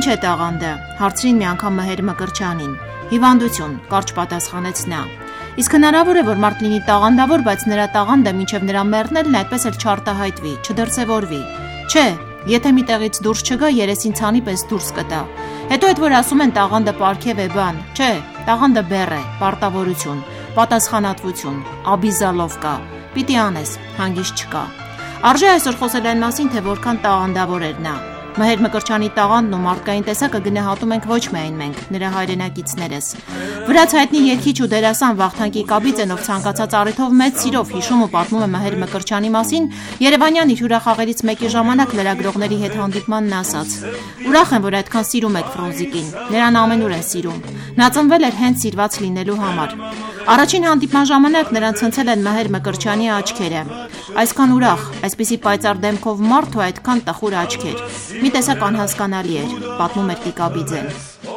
Ինչ է տաղանդը, հարցրին մի անգամ Մհեր Մկրտչյանին։ Հիվանդություն, կարճ պատասխանեց նա։ Իսկ հնարավոր է, որ մարդ լինի տաղանդավոր, բայց նրա տաղանդը մինչև նրա մեռնելն այդպես էլ չարտահայտվի, չդրսևորվի։ Չէ, եթե մի տեղից դուրս չգա, երեսին ցանի պես դուրս կտա։ Հետո այդ որ ասում են տաղանդը պարգև է բան, չէ, տաղանդը բեռ է, պարտավորություն, պատասխանատվություն, աբիզալովկա, պիտի անես, հանգիստ չկա։ Արժե այսօր խոսել այն մասին, թե որքան տաղանդավոր էր նա։ Մհեր Մկրտչյանի տաղանդն ու մարդկային տեսակը գնահատում ենք ոչ միայն մենք, նրա հայրենակիցներս։ Վրաց հայտնի երգիչ ու դերասան Վախթանգ Կիկաբիձենով ցանկացած առիթով մեծ սիրով հիշում ու պատմում է Մհեր Մկրտչյանի մասին, Երևանյան իր հյուրախաղերից մեկի ժամանակ լրագրողների հետ հանդիպմանն ասաց. «Ուրախ եմ, որ այդքան սիրում եք Ֆրունզիկին, նրան ամենուր են սիրում։ Նա ծնվել էր հենց սիրված լինելու համար»։ Առաջին հանդիպման ժամանակ նրան ցնցել են Մհեր Մկրտչյանի աչքերը։ Այսքան ուրախ, այսպիսի պայծառ դեմքով մարդ ու այդքան տխուր աչքեր։ Մի տեսակ անհասկանալի էր, պատմում էր Կիկաբիձեն։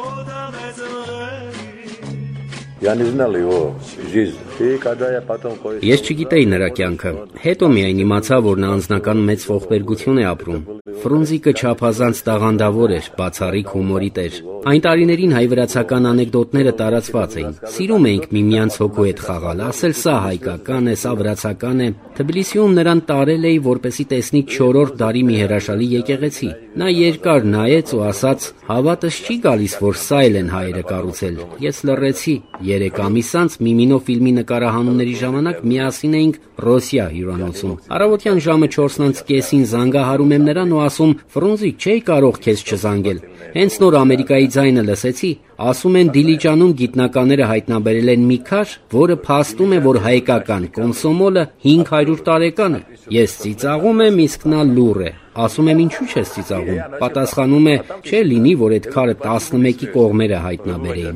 Ես չգիտեի նրա կյանքը, հետո միայն իմացա, որ նա անձնական մեծ ողբերգություն է ապրում։ Ֆրունզիկը չափազանց տաղանդավոր էր, բացառիկ հումորի տեր։ Այն տարիներին հայ-վրացական անեկդոտները տարածված էին։ Սիրում էինք միմյանց հոգու հետ խաղալ, ասել սա հայկական է, սա վրացական է։ Թբիլիսիում նրան տարել էի, որպեսի տեսնի 4-րդ դարի մի հրաշալի եկեղեցի։ Նա երկար նայեց ու ասաց. «Հավատս չի գալիս, որ սա էլ են հայերը կառուցել»։ Ես լռեցի։ 3 ամիս անց Միմինո ֆիլմի նկարահանումների ժամանակ միասին էինք Ռոսիա հյուրանոցում։ Առավոտյան ժամը 4:30-ին զանգահարում եմ նրան ու ասում. «Ֆրունզիկ, չէի կարող քեզ չզանգել»։ Հենց նոր Ամերիկայի ձայնը լսեցի, ասում են Դիլիջանում գիտնականները հայտնաբերել են մի քար, որը փաստում է, որ հայկական կոնսոմոլը 500 տարեկան է։ Ես ծիծաղում եմ, իսկ նա լուռ է։ Ասում եմ, ինչու չես ծիծաղում։ Պատասխանում է, չէ լինի, որ այդ քարը 11-ի կողմերը հայտնաբերեին։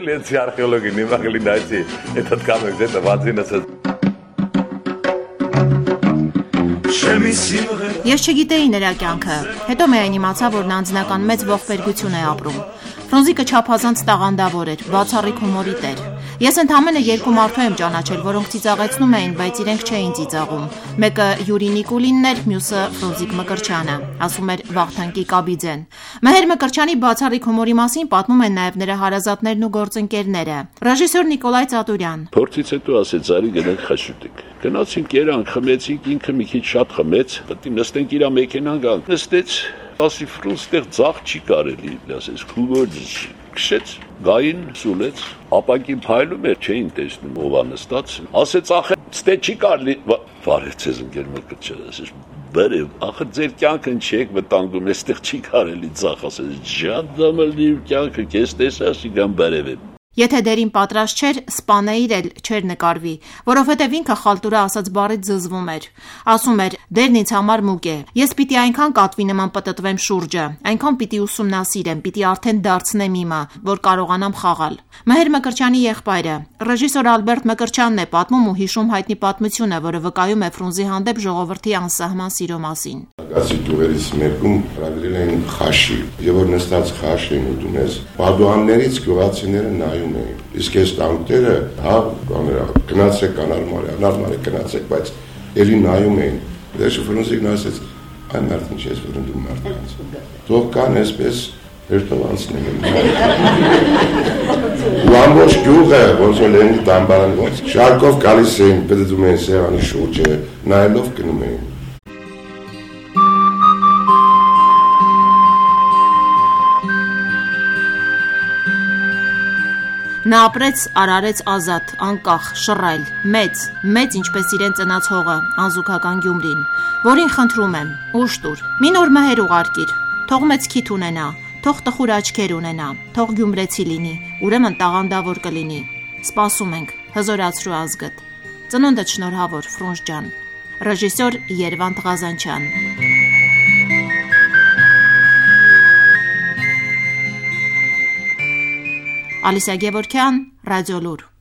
Ես չգիտեի նրա կյանքը, հետո միայն իմացա, որ նա անձնական մեծ ողբերգություն է ապրում։ Ֆրունզիկը չափազանց տաղանդավոր էր, բացառիկ հումորի տեր։ Ես ընդամենը 2 մարդու եմ ճանաչել, որոնք ծիծաղեցնում էին, բայց իրենք չէին ծիծաղում։ Մեկը Յուրի Նիկուլինն էր, մյուսը Ֆրունզիկ Մկրտչյանը, ասում էր Վախթանգ Կիկաբիձեն։ Մհեր Մկրտչյանի բացառիկ հումորի մասին պատմում են նաև նրա հարազատներն ու գործընկերները։ Ռեժիսոր Նիկոլայ Ծատուրյան։ Փորձից հետո ասեց արի գնանք խաշուտենք։ Գնացինք երանք, խմեցինք, ինքը մի քիչ շատ խմեց, պետք է նստենք իր մեքենան գալ։ Նստեց, ասի Ֆրունզ ստեղ ձախ չի կարելի, ասես քուգոջ քշեց, գային սուլեց, ապակին փայլում էր, չէին տեսնում ով է նստած, ասեց ախը ստե չի կարելի, վարեց ես ընկեր Մկրտչյան, ասես բերև, ախը ձեր կյանքն չեք վտանգում, այստեղ չի կարելի ձախ, ասես ժանդամալի կյանքը քեզ տեսաշի գամ բերև։ Եթե դերին պատրաստ չէր, սպանեիր էլ չէր նկարվի, որովհետև ինքը խալտուրա ասած բառից զզվում էր։ Ասում էր. «Դերն ինձ համար մուկ է։ Ես պիտի այնքան կատվի նման պտտվեմ շուրջը, այնքան պիտի ուսումնասիրեմ, պիտի արդեն դարձնեմ իմը, որ կարողանամ խաղալ»։ Մհեր Մկրտչյանի եղբայրը, ռեժիսոր Ալբերտ Մկրտչյանն է պատմում ու հիշում հայտնի պատմությունը, որը վկայում է Ֆրունզի հանդեպ ժողովրդի անսահման սիրո մասին։ Գասի դուղերից մեկում հրավիրել էին խաշի, եւ որ նստած խաշ էին ուտում ես, բադուաններից գյուղացիները նայում էին։ Իսկ այս տանտերը, հա, գնացեք անարմարը գնացեք, բայց ելի նայում էին։ Դե Ֆրունզիկն ասեց, այն մարդն չի ես վրընդում մարդկանց։ Թող կան այսպես երթալանցնեն։ Ու ամբողջ գյուղը, ոնց որ լենի դամբարան ոնց, շարքով գալիս էին, բդդում էին սեղանի շուրջը, նայելով գնում էին։ Նա ապրեց, արարեց ազատ, անկախ, շռայլ, մեծ ինչպես իրեն ծնած հողը, անզուգական Գյումրին, որին խնդրում եմ, ուժ տուր, մի նոր մհեր ուղարկիր, թող մեծ քիթ ունենա, թող տխուր աչքեր ունենա, թող գյումրեցի լինի, ուրեմն տաղանդավոր կլինի։ Սպասում ենք, հզորացրու ազգդ։ Ծնունդդ շնորհավոր, Ֆրունզ ջան։ Ռեժիսոր Երվանդ Ղազանչյան։ Ալիսա Գևորգյան, Ռադիոլուր։